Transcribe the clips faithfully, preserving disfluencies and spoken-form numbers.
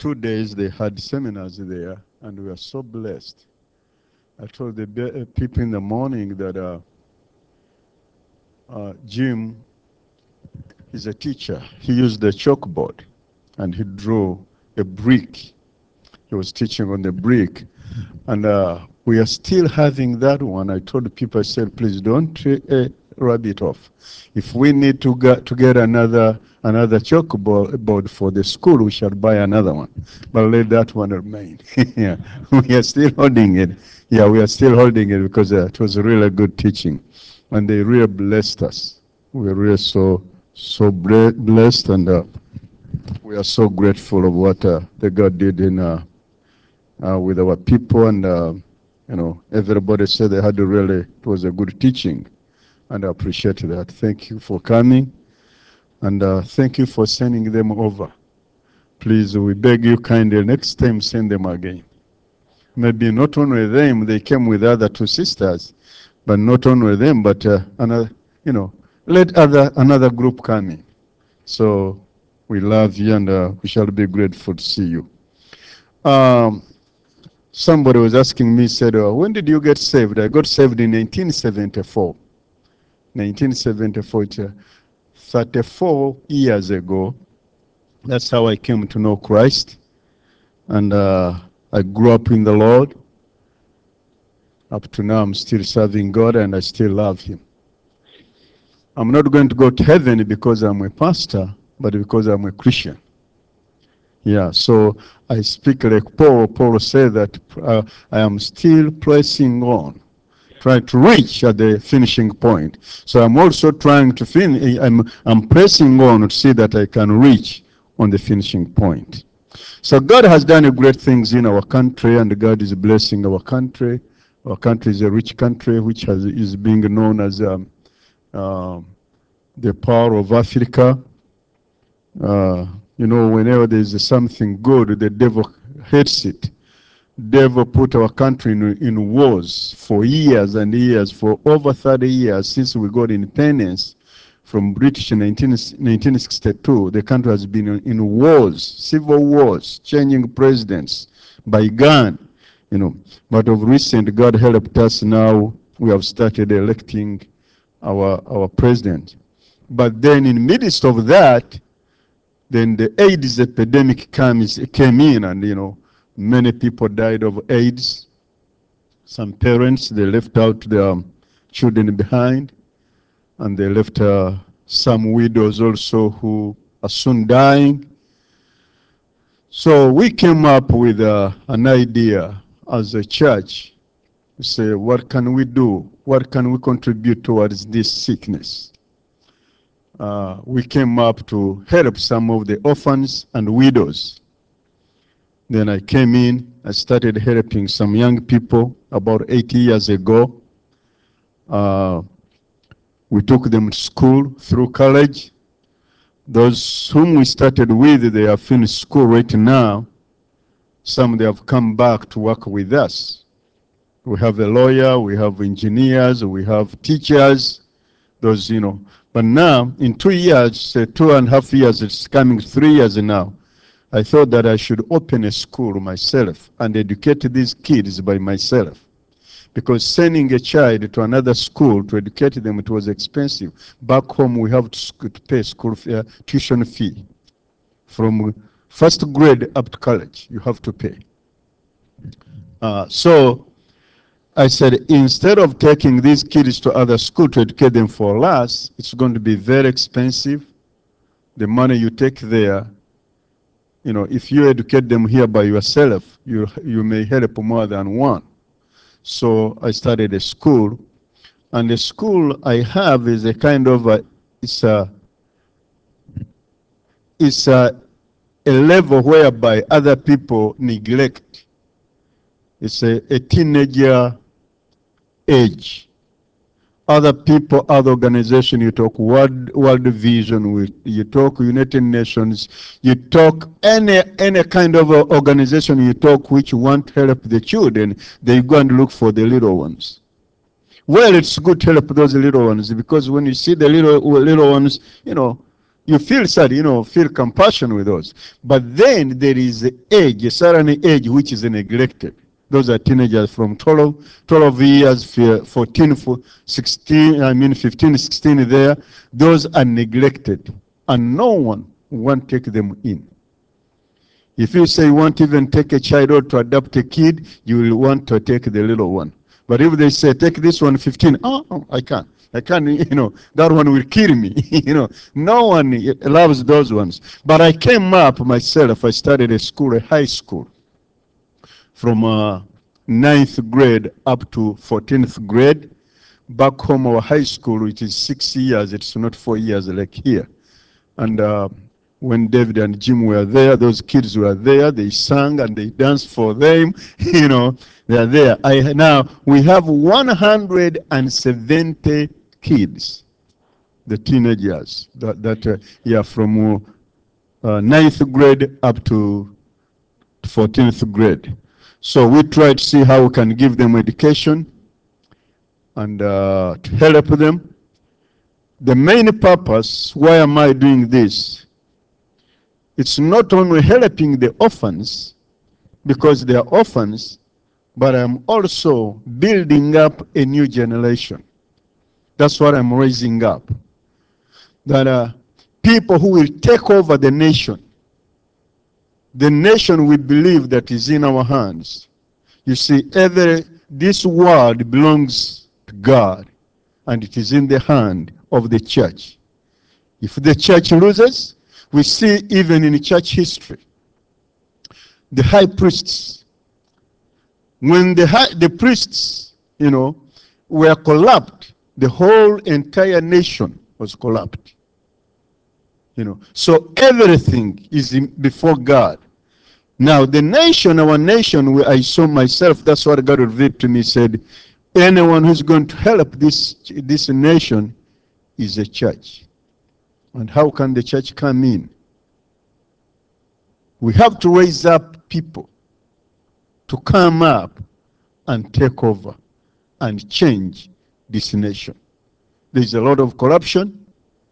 two days they had seminars there, and we are so blessed. I told the be- uh, people in the morning that uh, uh, Jim is a teacher. He used a chalkboard and he drew a brick. He was teaching on the brick. And uh, we are still having that one. I told the people, I said, please don't uh, rub it off. If we need to get, to get another another chalkboard for the school, we shall buy another one. But let that one remain. Yeah, we are still holding it. Yeah, we are still holding it because uh, it was really good teaching. And they really blessed us. We are really so, so blessed, and uh, we are so grateful of what uh, the God did in uh, uh, with our people, and uh, you know, everybody said they had to really, it was a good teaching, and I appreciate that. Thank you for coming, and uh, thank you for sending them over. Please, we beg you kindly, next time send them again. Maybe not only them, they came with other two sisters, but not only them, but uh, another, you know, let other another group come in. So we love you, and uh, we shall be grateful to see you. Um, Somebody was asking me, said, oh, when did you get saved? I got saved in nineteen seventy-four. nineteen seventy-four, it's, uh, thirty-four years ago. That's how I came to know Christ. And uh, I grew up in the Lord. Up to now, I'm still serving God, and I still love Him. I'm not going to go to heaven because I'm a pastor, but because I'm a Christian. Yeah, so I speak like Paul. Paul said that uh, I am still pressing on, trying to reach at the finishing point. So I'm also trying to finish, I'm, I'm pressing on to see that I can reach on the finishing point. So God has done great things in our country, and God is blessing our country. Our country is a rich country which has, is being known as um, uh, the power of Africa. Uh, you know, whenever there's something good, the devil hates it. Devil put our country in, in wars for years and years, for over thirty years since we got independence from British in nineteen, nineteen sixty-two. The country has been in, in wars, civil wars, changing presidents by gun, you know. But of recent, God helped us now. We have started electing our, our president. But then in the midst of that, then the AIDS epidemic comes, came in, and, you know, many people died of AIDS. Some parents, they left out their children behind, and they left uh, some widows also who are soon dying. So we came up with uh, an idea as a church to say, what can we do? What can we contribute towards this sickness? Uh, we came up to help some of the orphans and widows. Then I came in, I started helping some young people about eighty years ago. Uh, we took them to school through college. Those whom we started with, they have finished school right now. Some they have come back to work with us. We have a lawyer, we have engineers, we have teachers, those, you know. But now, in two years, uh, two and a half years, it's coming three years now, I thought that I should open a school myself and educate these kids by myself. Because sending a child to another school to educate them, it was expensive. Back home, we have to pay school fee, uh, tuition fee. From first grade up to college, you have to pay. Uh, so I said, instead of taking these kids to other school to educate them for less, it's going to be very expensive. The money you take there, you know, if you educate them here by yourself, you, you may help more than one. So I started a school, and the school I have is a kind of a, it's a, it's a, a level whereby other people neglect. It's a, a teenager age. Other people, other organizations, you talk World, World Vision, you talk United Nations, you talk any any kind of organization you talk which want to help the children, they go and look for the little ones. Well, it's good to help those little ones, because when you see the little little ones, you know, you feel sad, you know, feel compassion with those. But then there is an age, a certain age which is neglected. Those are teenagers from twelve, twelve years, fourteen, sixteen, I mean fifteen, sixteen there. Those are neglected. And no one won't take them in. If you say you won't even take a child or to adopt a kid, you will want to take the little one. But if they say, take this one, fifteen, oh, oh I can't. I can't, you know, that one will kill me. you know, no one loves those ones. But I came up myself. I started a school, a high school, from uh, ninth grade up to fourteenth grade. Back home, our high school, which is six years, it's not four years like here. And uh, when David and Jim were there, those kids were there. They sang and they danced for them. you know, they're there. I, now, we have one hundred seventy kids, the teenagers, that, that uh, yeah, from uh, ninth grade up to fourteenth grade. So we try to see how we can give them education and uh, to help them. The main purpose, why am I doing this? It's not only helping the orphans, because they are orphans, but I'm also building up a new generation. That's what I'm raising up. That are people who will take over the nation. The nation we believe that is in our hands. You see, every, this world belongs to God, and it is in the hand of the church. If the church loses, we see even in church history, the high priests, when the, high, the priests, you know, were collapsed, the whole entire nation was collapsed. You know, so everything is in, before God. Now, the nation, our nation, I saw myself, that's what God revealed to me, said, anyone who's going to help this, this nation is a church. And how can the church come in? We have to raise up people to come up and take over and change this nation. There's a lot of corruption.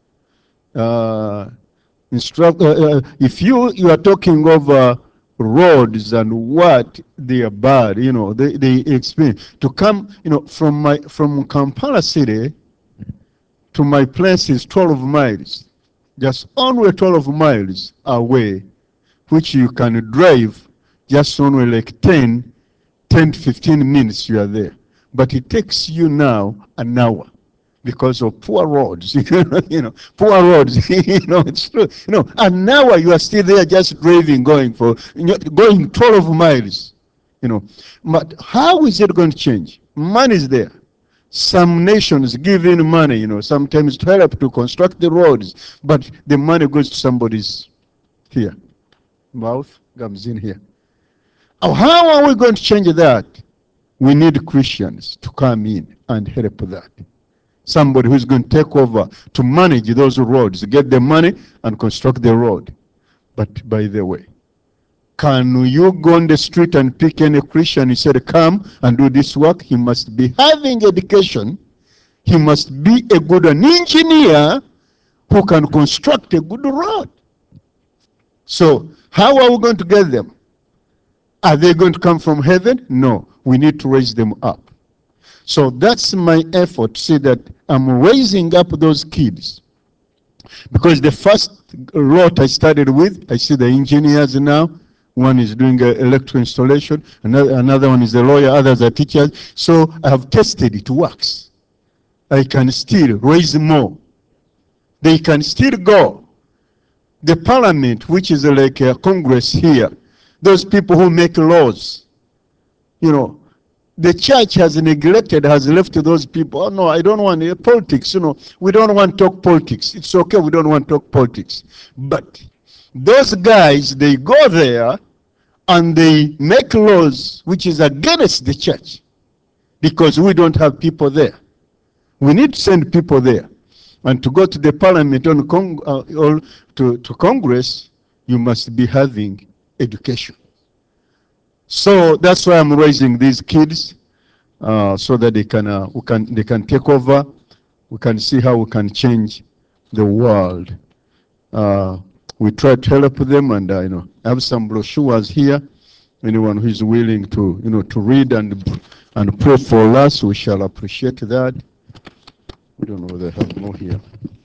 Uh, instruct, uh, uh, if you, you are talking over roads and what they are bad, you know, they, they experience. To come, you know, from my from Kampala City to my place is twelve miles. Just only twelve miles away, which you can drive just only like ten, ten to fifteen minutes you are there. But it takes you now an hour because of poor roads. you know, poor roads. you know, it's true. You know, an hour you are still there just driving, going for, you know, going twelve miles. You know, but how is it going to change? Money is there. Some nations give in money, you know, sometimes to help to construct the roads, but the money goes to somebody's here. Mouth comes in here. Oh, how are we going to change that? We need Christians to come in and help that. Somebody who's going to take over to manage those roads, get the money and construct the road. But by the way, can you go on the street and pick any Christian? He said, come and do this work. He must be having education. He must be a good an engineer who can construct a good road. So how are we going to get them? Are they going to come from heaven? No. We need to raise them up. So that's my effort, to see that I'm raising up those kids. Because the first lot I started with, I see the engineers now. One is doing uh, electrical installation. Another, another one is a lawyer. Others are teachers. So I have tested it works. I can still raise more. They can still go. The parliament, which is like a Congress here, those people who make laws, you know, the church has neglected, has left those people. Oh, no, I don't want uh, politics. You know, we don't want to talk politics. It's okay, we don't want to talk politics. But those guys, they go there and they make laws which is against the church because we don't have people there. We need to send people there. And to go to the parliament on Cong uh, or to, to Congress, you must be having education. So that's why I'm raising these kids, uh, so that they can, uh, we can, they can take over. We can see how we can change the world. Uh, we try to help them, and uh, you know, I have some brochures here. Anyone who is willing to, you know, to read and and pray for us, we shall appreciate that. We don't know whether I have more here.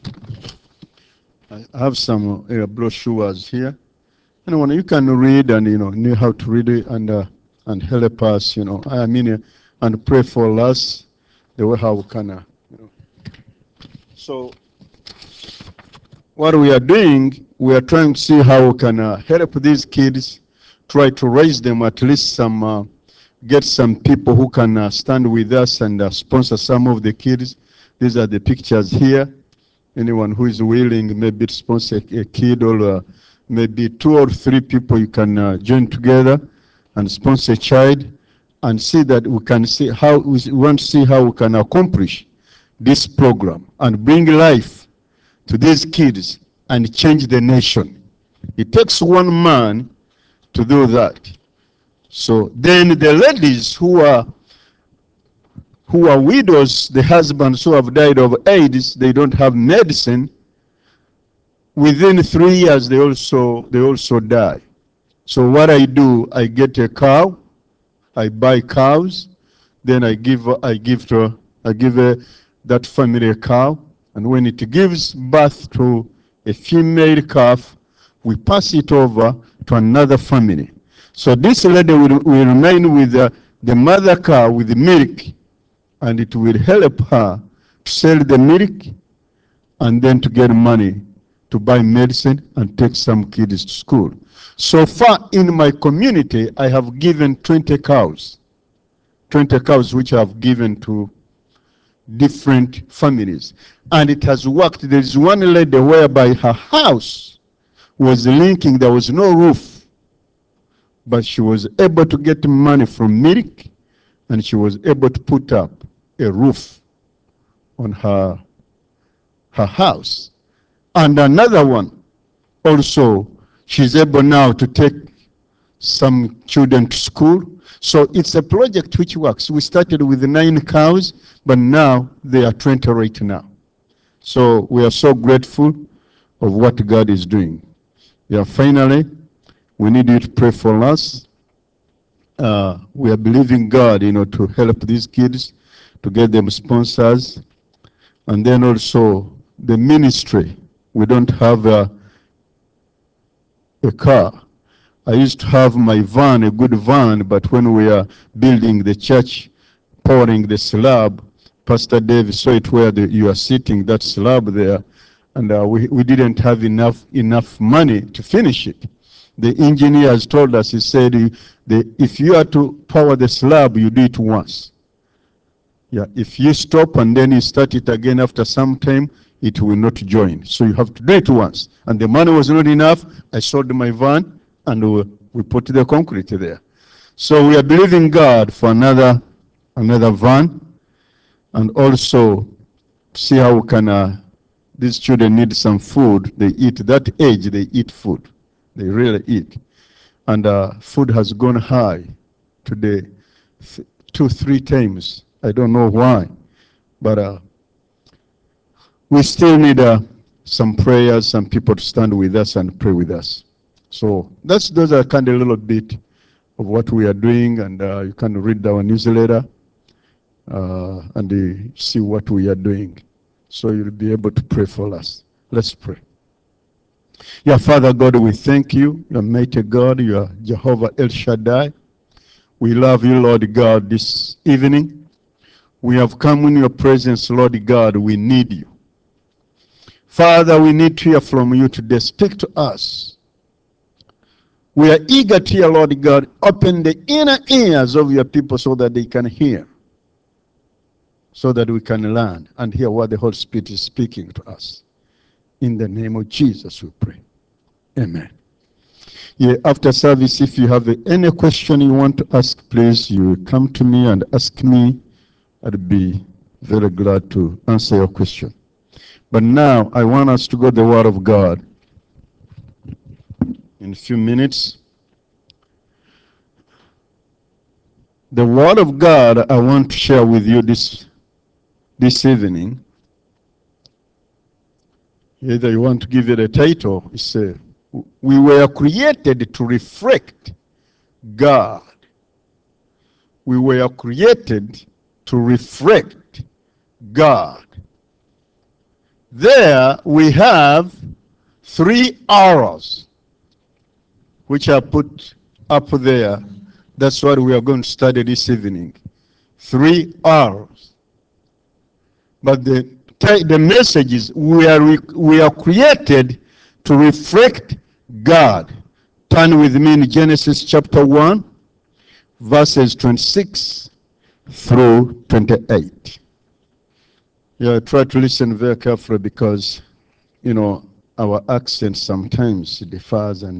I have some uh, brochures here. Anyone, you can read and, you know, know how to read it and uh, and help us, you know. I mean, uh, and pray for us the way how we can, uh, you know. So what we are doing, we are trying to see how we can uh, help these kids, try to raise them at least some, uh, get some people who can uh, stand with us and uh, sponsor some of the kids. These are the pictures here. Anyone who is willing, maybe to sponsor a kid, or uh, maybe two or three people, you can uh, join together and sponsor a child, and see that we can see how we want to see how we can accomplish this program and bring life to these kids and change the nation. It takes one man to do that. So then the ladies who are who are widows, the husbands who have died of AIDS, they don't have medicine. Within three years, they also they also die. So what I do, I get a cow, I buy cows, then I give I give to I give a, that family a cow, and when it gives birth to a female calf, we pass it over to another family. So this lady will, will remain with the, the mother cow with the milk, and it will help her to sell the milk and then to get money to buy medicine and take some kids to school. So far in my community, I have given twenty cows, twenty cows which I have given to different families. And it has worked. There is one lady whereby her house was linking, there was no roof, but she was able to get money from milk, and she was able to put up a roof on her, her house. And another one, also, she's able now to take some children to school. So it's a project which works. We started with nine cows, but now they are twenty right now. So we are so grateful of what God is doing. Yeah, finally, we need you to pray for us. Uh, we are believing God, you know, to help these kids, to get them sponsors, and then also the ministry. We don't have a, a car. I used to have my van, a good van, but when we are building the church, pouring the slab, Pastor Dave saw it where the, you are sitting, that slab there, and uh, we, we didn't have enough enough money to finish it. The engineer has told us, he said, the, if you are to power the slab, you do it once. Yeah, if you stop and then you start it again after some time, it will not join. So you have to do it once. And the money was not enough. I sold my van, and we, we put the concrete there. So we are believing God for another another van, and also see how we can, uh, these children need some food. They eat, that age, they eat food. They really eat. And uh, food has gone high today, th- two, three times. I don't know why, but uh, we still need uh, some prayers, some people to stand with us and pray with us. So that's those are kind of a little bit of what we are doing, and uh, you can read our newsletter uh, and uh, see what we are doing. So you'll be able to pray for us. Let's pray. Yeah, Father God, we thank you. You are mighty God. You are Jehovah El Shaddai. We love you, Lord God, this evening. We have come in your presence, Lord God. We need you. Father, we need to hear from you today. Speak to us. We are eager to hear, Lord God. Open the inner ears of your people so that they can hear, so that we can learn and hear what the Holy Spirit is speaking to us. In the name of Jesus, we pray. Amen. Yeah, after service, if you have any question you want to ask, please, you come to me and ask me. I'd be very glad to answer your question. But now, I want us to go to the Word of God in a few minutes. The Word of God I want to share with you this, this evening Either you want to give it a title, you say, we were created to reflect God. We were created to reflect God. There we have three arrows, which are put up there. That's what we are going to study this evening. Three arrows. But the, the message is we are, we are created to reflect God. Turn with me in Genesis chapter one, verses twenty-six through twenty-eight. Yeah, try to listen very carefully because, you know, our accent sometimes differs and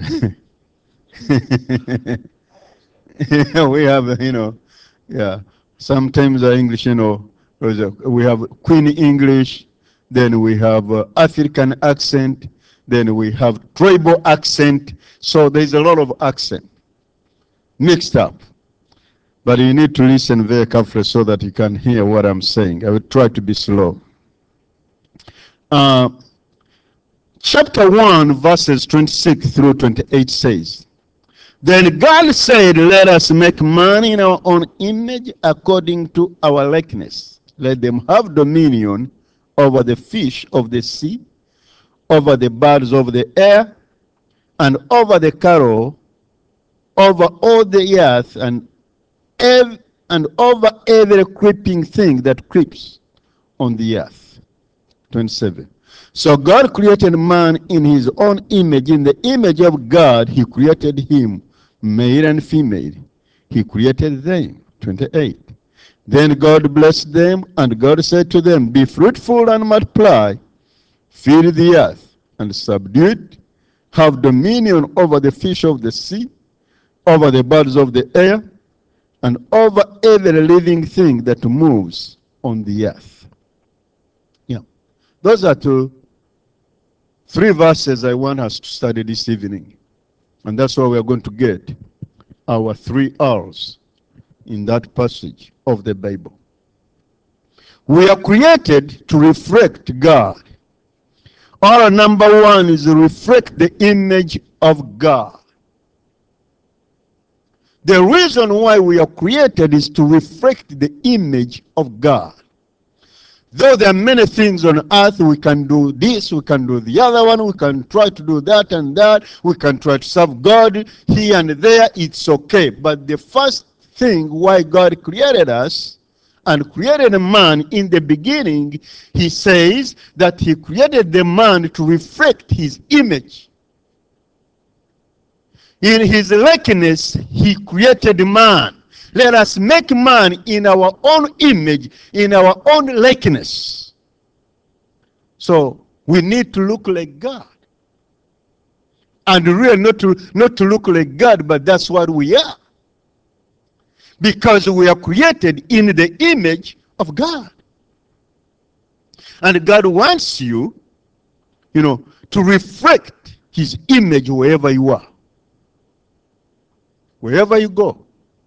we have, you know, yeah, sometimes our English, you know, we have Queen English, then we have uh, African accent, then we have tribal accent. So there's a lot of accent mixed up. But you need to listen very carefully so that you can hear what I'm saying. I will try to be slow. Uh, chapter one, verses twenty-six through twenty-eight says, then God said, let us make man in our own image according to our likeness. Let them have dominion over the fish of the sea, over the birds of the air, and over the cattle, over all the earth, and, ev- and over every creeping thing that creeps on the earth. twenty-seven. So God created man in his own image. In the image of God, he created him, male and female. He created them. twenty-eight. Then God blessed them, and God said to them, be fruitful and multiply, fill the earth, and subdue it, have dominion over the fish of the sea, over the birds of the air, and over every living thing that moves on the earth. Yeah. Those are two, three verses I want us to study this evening. And that's why we are going to get our three R's in that passage of the Bible. We are created to reflect God. R number one is to reflect the image of God. The reason why we are created is to reflect the image of God. Though there are many things on earth, we can do this, we can do the other one, we can try to do that and that, we can try to serve God here and there, it's okay. But the first thing why God created us and created a man in the beginning, he says that he created the man to reflect his image. In his likeness, he created man. Let us make man in our own image, in our own likeness. So we need to look like God. And really not to, not to look like God, but that's what we are. Because we are created in the image of God. And God wants you, you know, to reflect his image wherever you are. Wherever you go.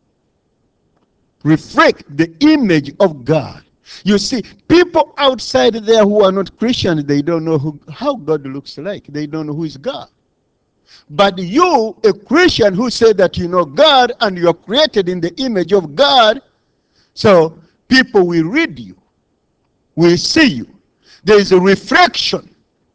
Reflect the image of God. You see, people outside there who are not Christians, they don't know who, how God looks like. They don't know who is God. But you, a Christian who say that you know God and you are created in the image of God, so people will read you, will see you. There is a reflection.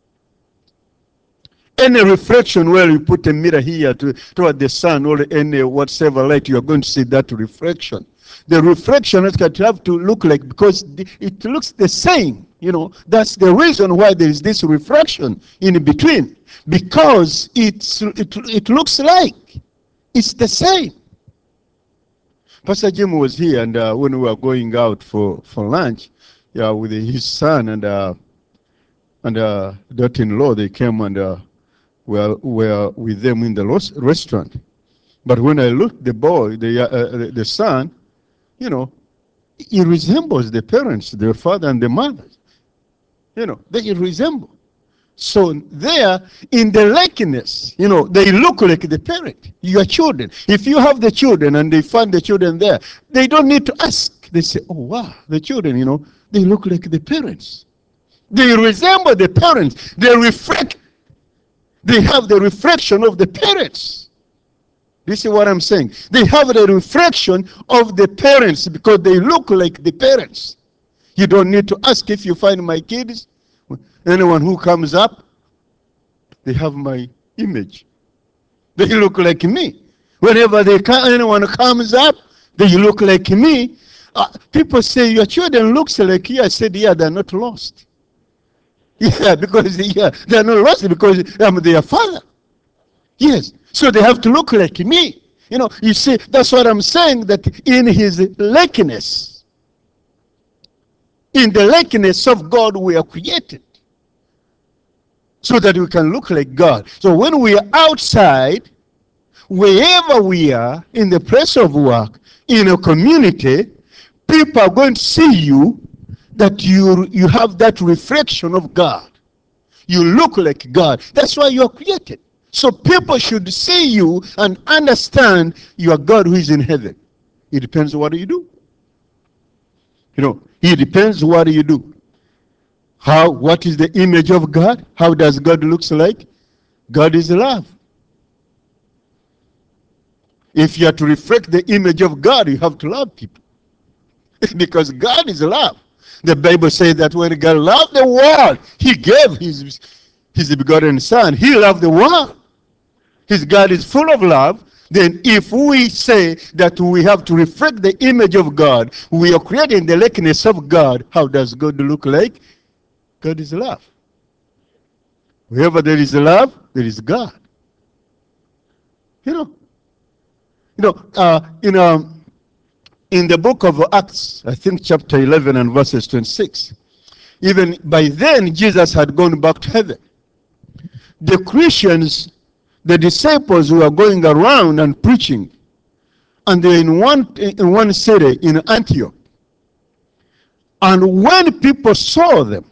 Any reflection where you put a mirror here to, toward the sun or any whatever light, you are going to see that reflection. The reflection is going to have to look like, because it looks the same. You know, that's the reason why there is this reflection in between. Because it's, it, it looks like it's the same. Pastor Jim was here, and uh, when we were going out for, for lunch, yeah, with his son and uh, and uh, daughter-in-law, they came and uh, were, were with them in the restaurant. But when I looked, the boy, the, uh, the son, you know, he resembles the parents, the father and the mother. You know, they resemble. So there, in the likeness, you know, they look like the parent, your children. If you have the children and they find the children there, they don't need to ask. They say, oh, wow, the children, you know, they look like the parents. They resemble the parents. They reflect. They have the reflection of the parents. This is what I'm saying. They have the reflection of the parents because they look like the parents. You don't need to ask if you find my kids. Anyone who comes up, they have my image. They look like me. Whenever they come, anyone comes up, they look like me. Uh, people say, your children looks like you. I said, yeah, they're not lost. Yeah, because yeah, they're not lost because I'm their father. Yes, so they have to look like me. You know, you see, that's what I'm saying, that in his likeness, in the likeness of God, we are created so that we can look like God. So when we are outside, wherever we are, in the place of work, in a community, people are going to see you, that you, you have that reflection of God. You look like God. That's why you are created. So people should see you and understand you are God who is in heaven. It depends what you do. You know, it depends what you do. How, what is the image of God? How does God looks like? God is love. If you are to reflect the image of God, you have to love people. Because God is love. The Bible says that when God loved the world, he gave his, his begotten son. He loved the world. His God is full of love. Then if we say that we have to reflect the image of God, we are creating the likeness of God, how does God look like? God is love. Wherever there is love, there is God. You know, you know, uh, you know, in the book of Acts, I think chapter eleven and verses twenty-six, even by then Jesus had gone back to heaven. The Christians, the disciples were going around and preaching, and they're in one in one city in Antioch. And when people saw them,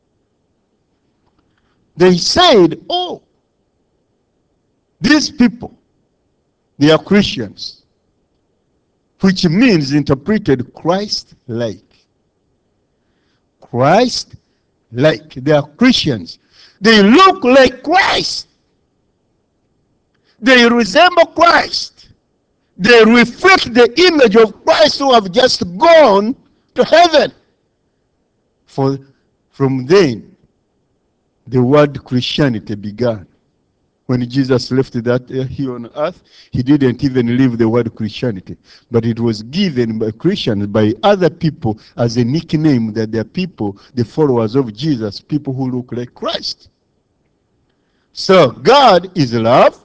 they said, "Oh, these people, they are Christians," which means interpreted Christ-like. Christ-like. They are Christians. They look like Christ. They resemble Christ. They reflect the image of Christ who have just gone to heaven. For from then, the word Christianity began. When Jesus left that here on earth, he didn't even leave the word Christianity. But it was given by Christians, by other people, as a nickname, that they are people, the followers of Jesus, people who look like Christ. So God is love.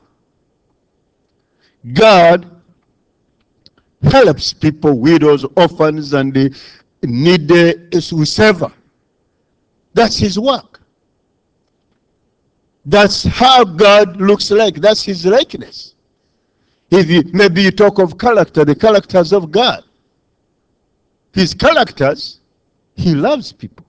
God helps people, widows, orphans, and the needy, whoever. That's his work. That's how God looks like. That's his likeness. If you, maybe you talk of character, the characters of God. His characters, he loves people.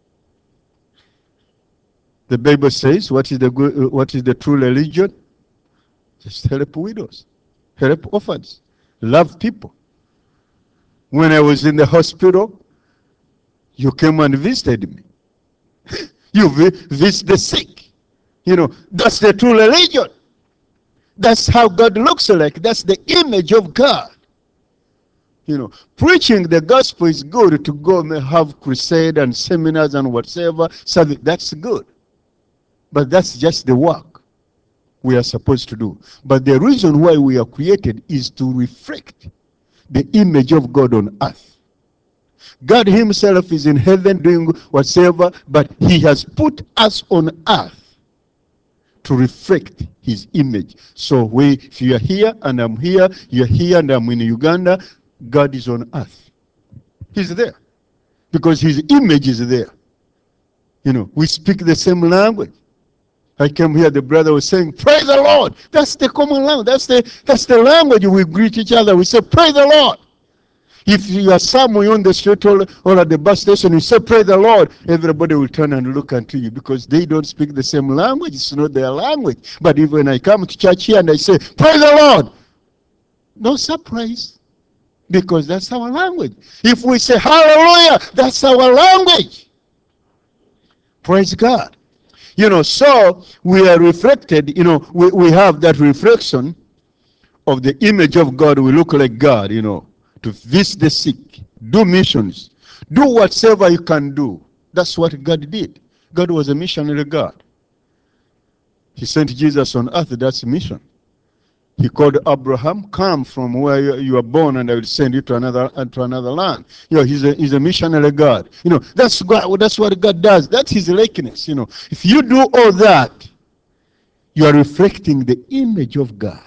The Bible says, what is the good, what is the true religion? Just help widows, help orphans, love people. When I was in the hospital, you came and visited me. You visit the sick. You know, that's the true religion. That's how God looks like. That's the image of God. You know, preaching the gospel is good, to go and have crusade and seminars and whatever. So that's good. But that's just the work we are supposed to do. But the reason why we are created is to reflect the image of God on earth. God himself is in heaven doing whatever, but he has put us on earth to reflect his image. So we, if you are here and I'm here, you're here and I'm in Uganda, God is on earth. He's there. Because his image is there. You know, we speak the same language. I came here, the brother was saying, praise the Lord. That's the common language. That's the, that's the language we greet each other. We say, praise the Lord. If you are somewhere on the street or, or at the bus station, you say, praise the Lord, everybody will turn and look unto you because they don't speak the same language. It's not their language. But if when I come to church here and I say, praise the Lord, no surprise, because that's our language. If we say hallelujah, that's our language. Praise God. You know, so we are reflected, you know, we, we have that reflection of the image of God. We look like God, you know, to visit the sick, do missions, do whatever you can do. That's what God did. God was a missionary God. He sent Jesus on earth. That's a mission. He called Abraham, come from where you, you are born, and I will send you to another uh, to another land. You know, he's a he's a missionary God. You know, that's God, that's what God does. That's his likeness. You know, if you do all that, you are reflecting the image of God.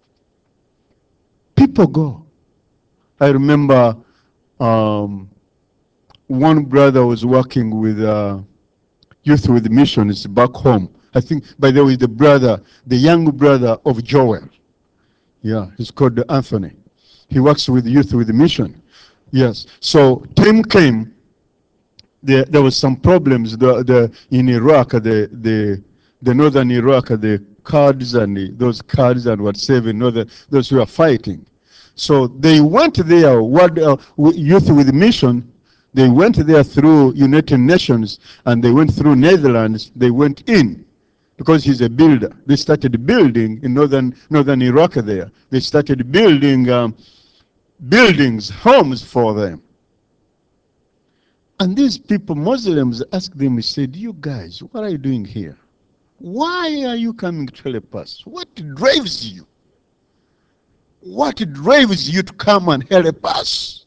People go. I remember um, one brother was working with uh, youth with missions back home. I think, by the way, the brother, the young brother of Joel. Yeah, he's called Anthony. He works with youth with mission. Yes. So time came. There, there was some problems. The, the in Iraq, the the the northern Iraq, the Kurds and the, those Kurds and whatever, you know, the, those who are fighting. So they went there. What uh, youth with mission? They went there through United Nations, and they went through Netherlands. They went in. Because he's a builder. They started building in northern northern Iraq there. They started building um, buildings, homes for them. And these people, Muslims, asked them, he said, you guys, what are you doing here? Why are you coming to help us? What drives you? What drives you to come and help us?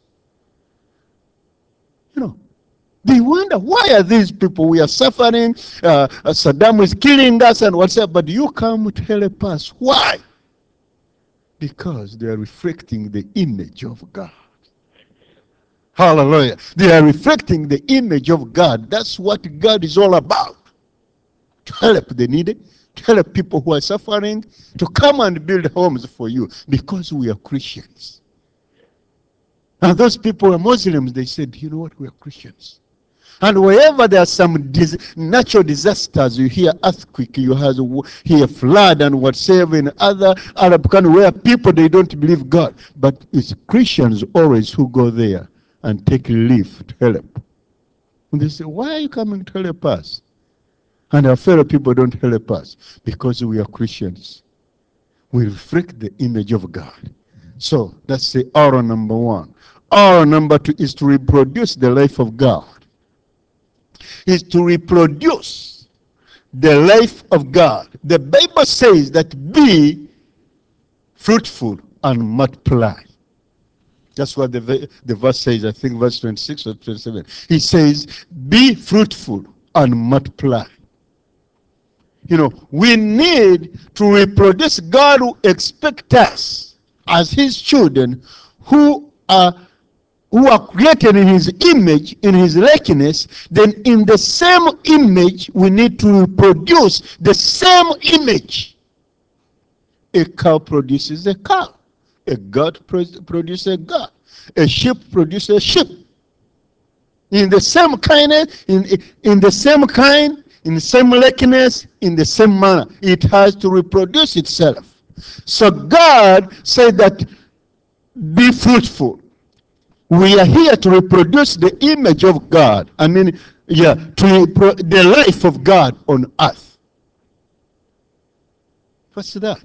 You know, they wonder, why are these people? We are suffering. Uh, Saddam is killing us and whatever. But you come to help us. Why? Because they are reflecting the image of God. Hallelujah. They are reflecting the image of God. That's what God is all about. To help the needy, to help people who are suffering, to come and build homes for you. Because we are Christians. And those people were Muslims. They said, you know what, we are Christians. And wherever there are some dis natural disasters, you hear earthquake, you hear flood and whatsoever in other Arab countries where people, they don't believe God. But it's Christians always who go there and take relief to help. And they say, why are you coming to help us? And our fellow people don't help us because we are Christians. We reflect the image of God. So that's the aura number one. Aura number two is to reproduce the life of God. Is to reproduce the life of God. The Bible says that be fruitful and multiply. That's what the, the verse says, I think verse twenty-six or twenty-seven. He says, be fruitful and multiply. You know, we need to reproduce. God who expects us as his children who are who are created in his image, in his likeness. Then in the same image, we need to reproduce the same image. A cow produces a cow. A goat produces a goat. A sheep produces a sheep. In the same kind, in, in the same kind, in the same likeness, in the same manner. It has to reproduce itself. So God said that be fruitful. We are here to reproduce the image of God. I mean, yeah, to the life of God on earth. What's that?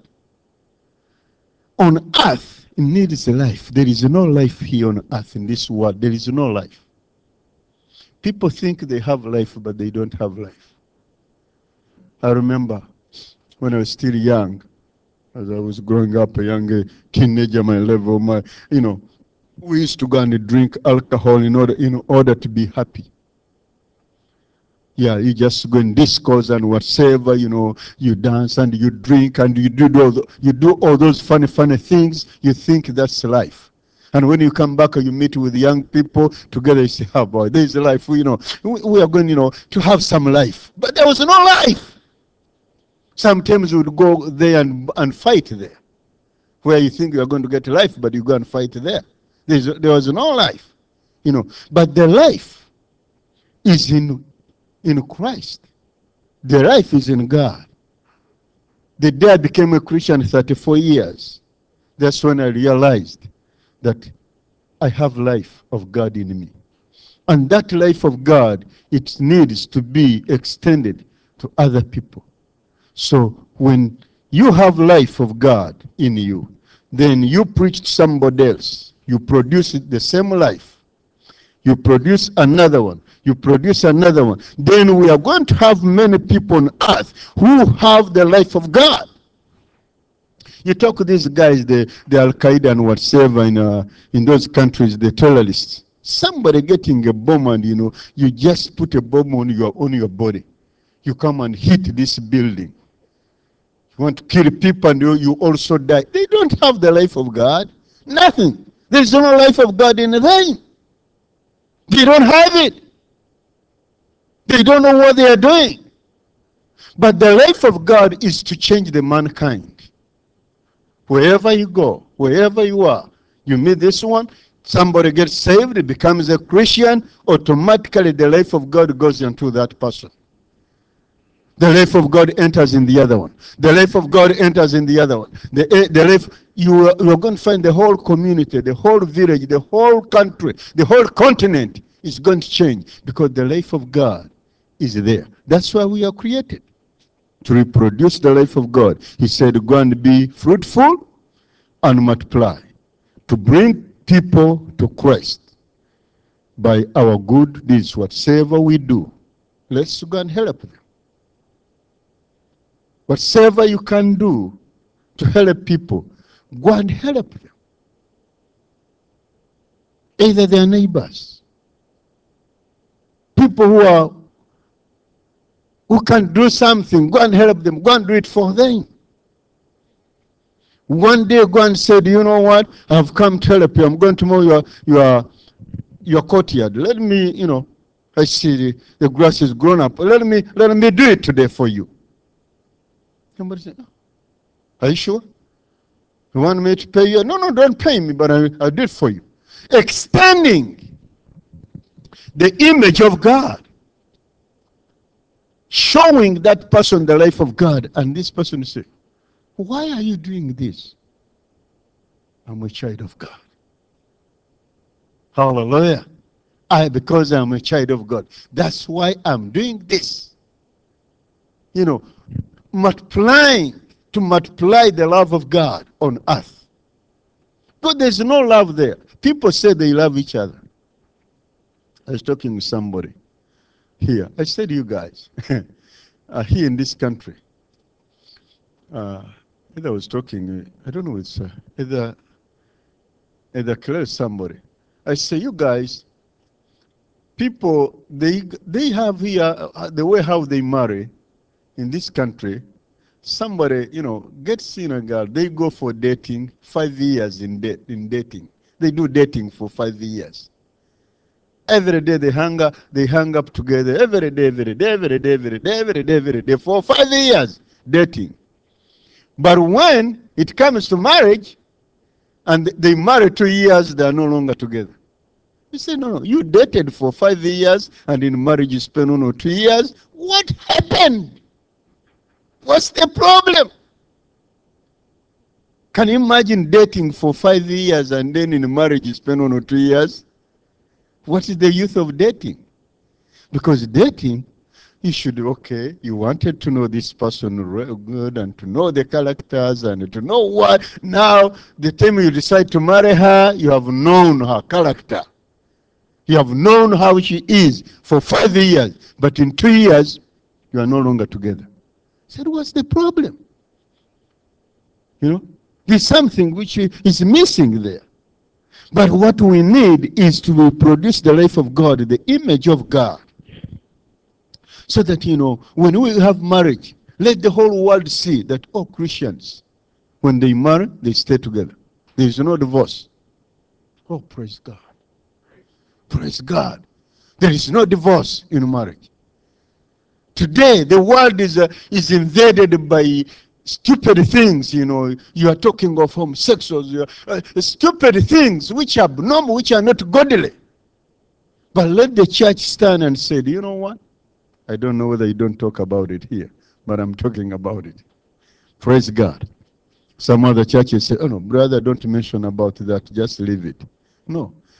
On earth, it needs a life. There is no life here on earth in this world. There is no life. People think they have life, but they don't have life. I remember when I was still young, as I was growing up, a young teenager, my level, my, you know, we used to go and drink alcohol in order, in order to be happy. Yeah, you just go in discourse and whatever, you know, you dance and you drink and you do all, the, you do all those funny, funny things. You think that's life. And when you come back and you meet with young people together, you say, oh boy, there's a life. We, you know, we, we are going, you know, to have some life. But there was no life. Sometimes we would go there and, and fight there. Where you think you are going to get life, but you go and fight there. There's, there was no life. You know, but the life is in, in Christ. The life is in God. The day I became a Christian, thirty-four years, that's when I realized that I have life of God in me. And that life of God, it needs to be extended to other people. So when you have life of God in you, then you preach to somebody else. You produce the same life. You produce another one. You produce another one. Then we are going to have many people on earth who have the life of God. You talk to these guys, the, the Al-Qaeda and whatever in, uh, in those countries, the terrorists. Somebody getting a bomb and, you know, you just put a bomb on your, on your body. You come and hit this building. You want to kill people and you, you also die. They don't have the life of God. Nothing. There's no life of God in them. They don't have it. They don't know what they are doing. But the life of God is to change the mankind. Wherever you go, wherever you are, you meet this one, somebody gets saved, becomes a Christian, automatically the life of God goes into that person. The life of God enters in the other one. The life of God enters in the other one. The, the life, you are, you are going to find the whole community, the whole village, the whole country, the whole continent is going to change because the life of God is there. That's why we are created, to reproduce the life of God. He said, go and be fruitful and multiply, to bring people to Christ by our good deeds. Whatsoever we do, let's go and help them. Whatever you can do to help people, go and help them. Either their neighbors, people who are who can do something, go and help them, go and do it for them. One day go and say, do you know what? I've come to help you. I'm going to mow your your your courtyard. Let me, you know, I see the, the grass is grown up. Let me let me do it today for you. Somebody say, oh, are you sure? You want me to pay you? No, no, don't pay me, but I, I'll do it for you. Extending the image of God. Showing that person the life of God. And this person say, why are you doing this? I'm a child of God. Hallelujah. I, because I'm a child of God. That's why I'm doing this. You know, multiplying, to multiply the love of God on earth. But there's no love there. People say they love each other. I was talking with somebody here. I said, you guys, uh, here in this country, uh, either I was talking, uh, I don't know, it's uh, either, either Claire somebody. I say, you guys, people, they, they have here, uh, the way how they marry in this country, somebody, you know, gets in a girl, they go for dating, five years in, da in dating. They do dating for five years. Every day they hang up, they hang up together. Every day, every day, every day, every day, every day, every day, for five years dating. But when it comes to marriage, and they marry two years, they are no longer together. You say, no, no, you dated for five years, and in marriage you spend only two years. What happened? What's the problem? Can you imagine dating for five years and then in marriage you spend only two years? What is the use of dating? Because dating, you should, okay, you wanted to know this person real good and to know the characters and to know what. Now, the time you decide to marry her, you have known her character. You have known how she is for five years. But in two years, you are no longer together. I said, what's the problem? You know, there's something which is missing there. But what we need is to produce the life of God, the image of God. So that, you know, when we have marriage, let the whole world see that, oh, Christians, when they marry, they stay together. There is no divorce. Oh, praise God. Praise God. There is no divorce in marriage. Today, the world is, uh, is invaded by stupid things, you know. You are talking of homosexuals, you are, uh, stupid things which are abnormal, which are not godly. But let the church stand and say, do you know what? I don't know whether you don't talk about it here, but I'm talking about it. Praise God. Some other churches say, oh no, brother, don't mention about that, just leave it. No.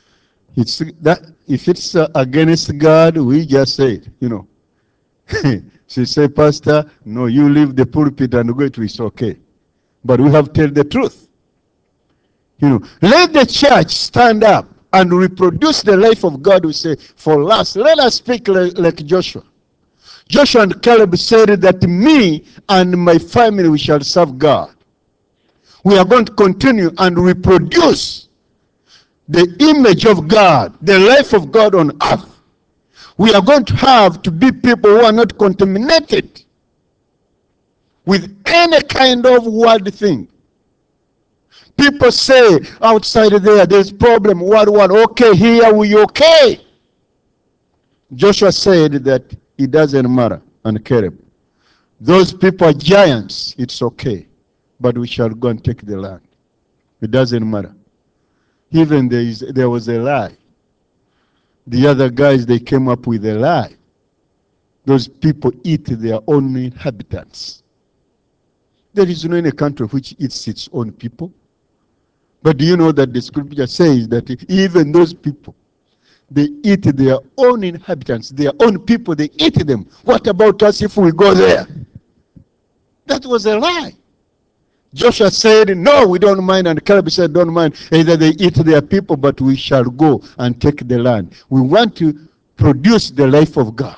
It's that if it's uh, against God, we just say it, you know. She say, Pastor, no, you leave the pulpit and go to it's okay. But we have to tell the truth. You know, let the church stand up and reproduce the life of God. We say, for us, let us speak like, like Joshua. Joshua and Caleb said that me and my family, we shall serve God. We are going to continue and reproduce the image of God, the life of God on earth. We are going to have to be people who are not contaminated with any kind of world thing. People say outside there, there's problem, what, what, okay, here we okay. Joshua said that it doesn't matter, and Caleb. Those people are giants, it's okay, but we shall go and take the land. It doesn't matter. Even there, is, there was a lie. The other guys, they came up with a lie. Those people eat their own inhabitants. There is no any country which eats its own people. But do you know that the scripture says that even those people, they eat their own inhabitants, their own people, they eat them. What about us if we go there? That was a lie. Joshua said, no, we don't mind. And Caleb said, don't mind. Either they eat their people, but we shall go and take the land. We want to produce the life of God.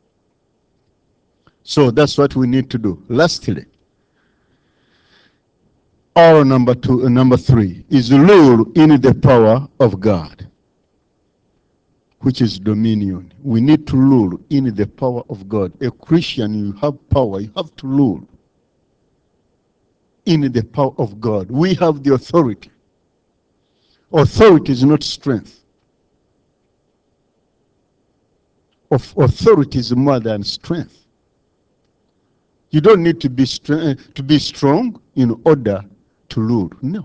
So that's what we need to do. Lastly, or number two, uh, number three, is rule in the power of God, which is dominion. We need to rule in the power of God. A Christian, you have power. You have to rule in the power of God. We have the authority. Authority is not strength. Of authority is more than strength. You don't need to be strong, to be strong in order to rule. No.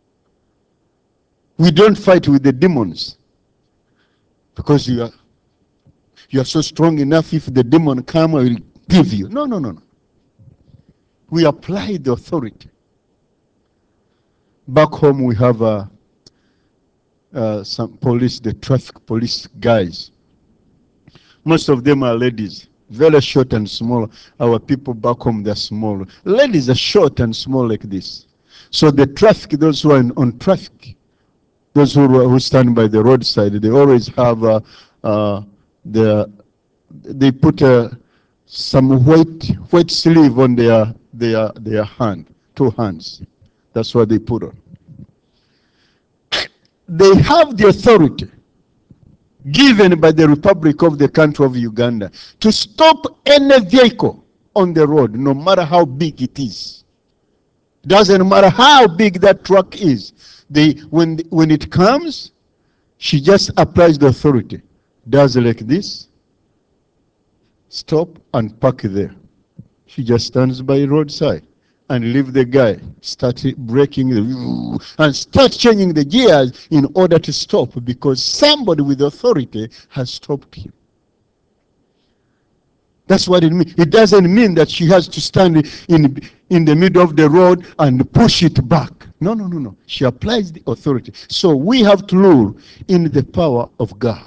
We don't fight with the demons because you are you are so strong enough. If the demon come, I will give you. No, no, no, no. We apply the authority. Back home, we have uh, uh, some police, the traffic police guys. Most of them are ladies, very short and small. Our people back home, they're small. Ladies are short and small like this. So the traffic, those who are in, on traffic, those who, who stand by the roadside, they always have uh, uh, the, they put uh, some white white sleeve on their their their hand, two hands. That's what they put on. They have the authority given by the Republic of the country of Uganda to stop any vehicle on the road, no matter how big it is. Doesn't matter how big that truck is. They, when, when it comes, she just applies the authority. Does like this, stop and park there. She just stands by the roadside and leave the guy, start braking and start changing the gears in order to stop, because somebody with authority has stopped him. That's what it means. It doesn't mean that she has to stand in, in the middle of the road and push it back. No, no, no, no. She applies the authority. So we have to rule in the power of God.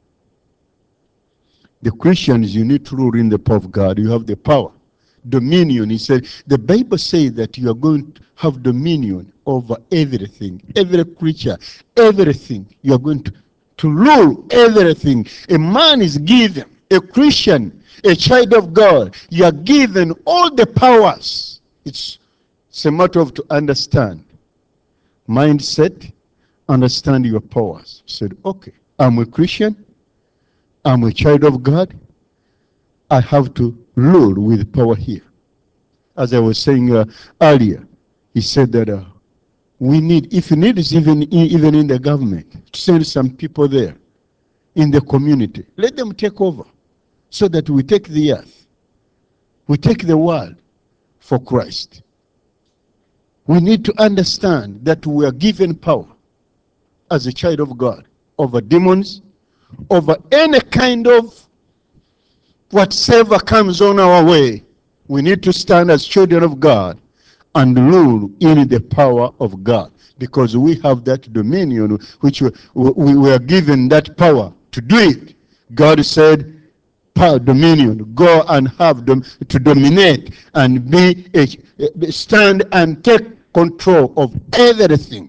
The Christians, you need to rule in the power of God. You have the power. Dominion. He said, the Bible says that you are going to have dominion over everything, every creature, everything. You are going to, to rule everything. A man is given, a Christian, a child of God, you are given all the powers. It's, it's a matter of to understand. Mindset, understand your powers. Said, okay, I'm a Christian, I'm a child of God, I have to rule with power here. As I was saying uh, earlier, he said that uh, we need, if you need is even, even in the government, to send some people there, in the community. Let them take over so that we take the earth. We take the world for Christ. We need to understand that we are given power as a child of God over demons, over any kind of whatever comes on our way. We need to stand as children of God and rule in the power of God. because we have that dominion, which we, we were given that power to do it. God said, power, dominion, go and have them to dominate and be a, stand and take control of everything.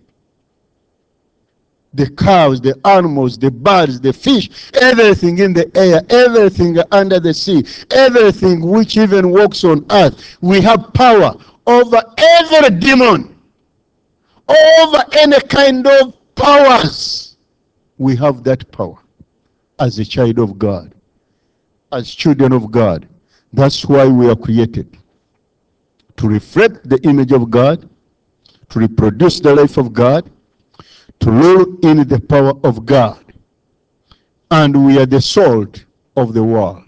The cows, the animals, the birds, the fish, everything in the air, everything under the sea, everything which even walks on earth. We have power over every demon, over any kind of powers. We have that power as a child of God, as children of God. That's why we are created, to reflect the image of God, to reproduce the life of God, to rule in the power of God. And we are the salt of the world.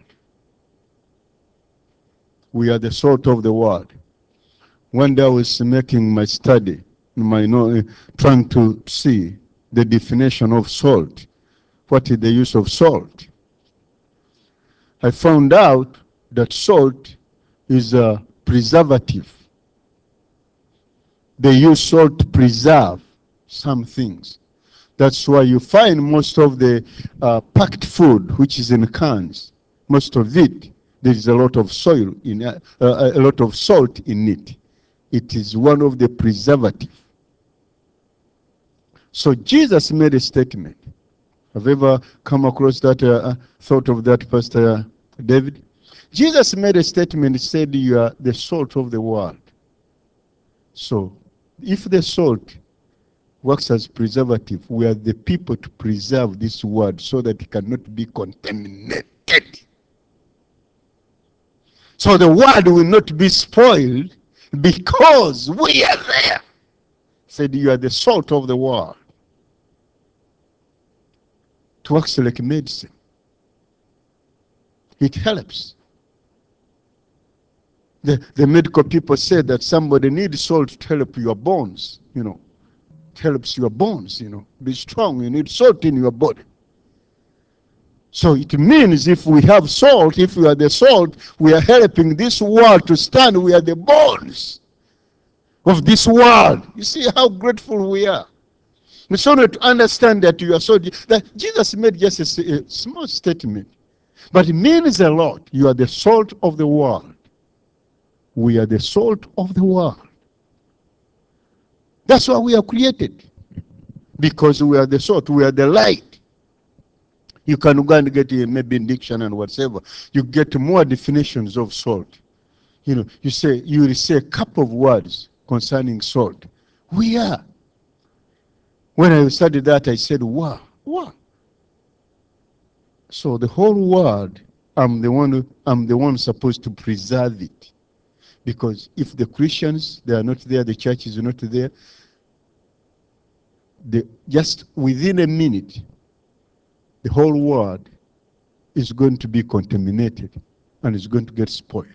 We are the salt of the world. One day I was making my study, my, you know, trying to see the definition of salt. What is the use of salt? I found out that salt is a preservative. They use salt to preserve some things. That's why you find most of the uh, packed food, which is in cans, most of it, there is a lot of soil in uh, uh, a lot of salt in it. It is one of the preservative. So Jesus made a statement. Have you ever come across that uh, thought of that, Pastor David? Jesus made a statement. He said, "You are the salt of the world." So, if the salt works as preservative, we are the people to preserve this word so that it cannot be contaminated. So the word will not be spoiled because we are there. Said, you are the salt of the world. It works like medicine. It helps. The, the medical people say that somebody needs salt to help your bones, you know. It helps your bones, you know. Be strong. You need salt in your body. So it means if we have salt, if we are the salt, we are helping this world to stand. We are the bones of this world. You see how grateful we are. It's only to understand that you are so, that Jesus made just a, a small statement, but it means a lot. You are the salt of the world. We are the salt of the world. That's why we are created, because we are the salt. We are the light. You can go and get a maybe in dictionary and whatever. You get more definitions of salt. You know, you say you will say a couple of words concerning salt. We are. When I studied that, I said, wow, wow. So the whole world, I'm the one who, I'm the one supposed to preserve it. Because if the Christians, they are not there, the church is not there, the, just within a minute, the whole world is going to be contaminated and is going to get spoiled.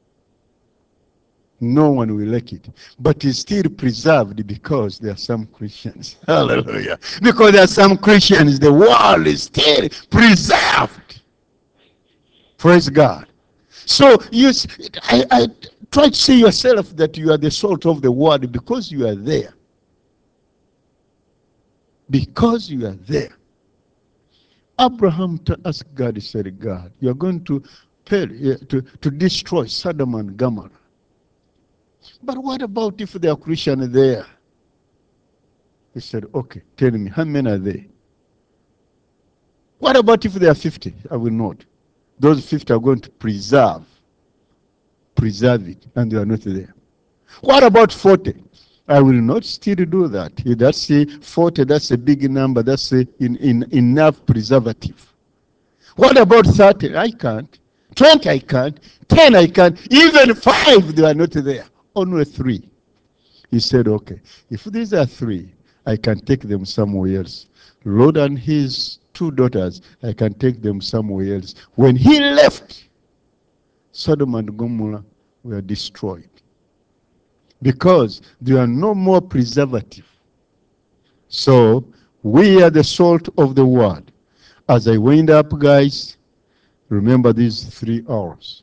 No one will like it. But it's still preserved because there are some Christians. Hallelujah. Because there are some Christians, the world is still preserved. Praise God. So you, I, I try to see yourself that you are the salt of the world because you are there. Because you are there. Abraham asked God, he said, God, you are going to, pay, to, to destroy Sodom and Gomorrah. But what about if there are Christians there? He said, okay, tell me, how many are there? What about if there are fifty? I will not. Those fifty are going to preserve, preserve it, and they are not there. What about forty? I will not still do that. That's a forty, that's a big number, that's a, in, in, enough preservative. What about thirty? I can't. twenty, I can't. ten, I can't. Even five, they are not there. Only three. He said, okay, if these are three, I can take them somewhere else. Lot and his two daughters, I can take them somewhere else. When he left, Sodom and Gomorrah were destroyed because there are no more preservative. So we are the salt of the world. As I wind up, guys, remember these three hours.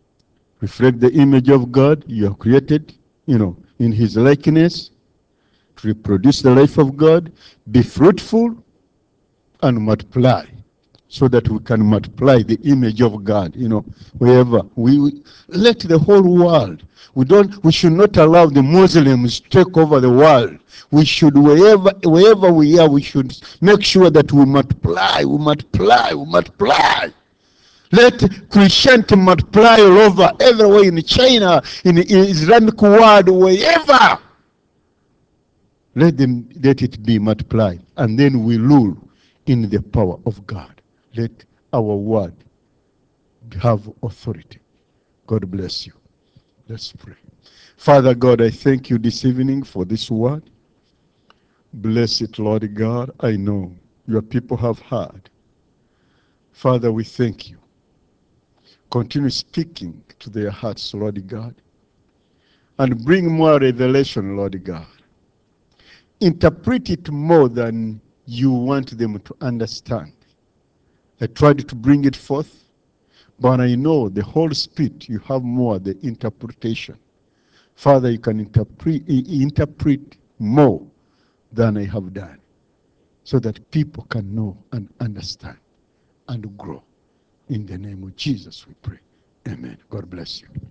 Reflect the image of God you are created, you know, in his likeness. to reproduce the life of God, be fruitful, and multiply, so that we can multiply the image of God. You know, wherever we, we let the whole world. We don't. We should not allow the Muslims to take over the world. We should, wherever wherever we are, we should make sure that we multiply, we multiply, we multiply. Let Christianity multiply all over, everywhere, in China, in the Islamic world, wherever. Let them let it be multiplied, and then we rule in the power of God. Let our word have authority. God bless you. Let's pray. Father God, I thank you this evening for this word. Bless it, Lord God. I know your people have heard. Father, we thank you. Continue speaking to their hearts, Lord God, and bring more revelation, Lord God. Interpret it more than you want them to understand. I tried to bring it forth, but I know the Holy Spirit, you have more the interpretation. Father, you can interpret, interpret more than I have done, so that people can know and understand and grow. In the name of Jesus we pray. Amen. God bless you.